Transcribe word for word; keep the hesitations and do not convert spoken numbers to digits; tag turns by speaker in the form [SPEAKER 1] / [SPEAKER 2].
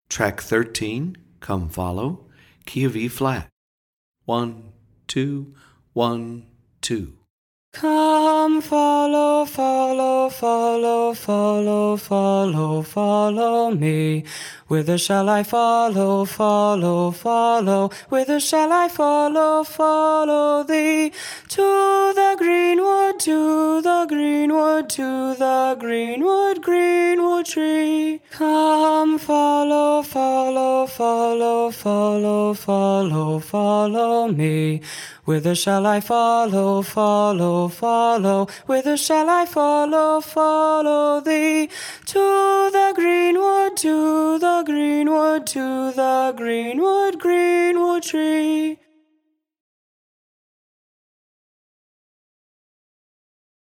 [SPEAKER 1] Track thirteen, come follow, key of E flat. One, two, one, two.
[SPEAKER 2] Come follow, follow, follow, follow, follow, follow me. Whither shall I follow, follow, follow? Whither shall I follow, follow thee? To the greenwood, to the greenwood, to the greenwood, greenwood tree. Come follow, follow, follow, follow, follow, follow me. Whither shall I follow, follow, follow? Whither shall I follow, follow thee? To the greenwood, to the greenwood, to the greenwood, greenwood tree.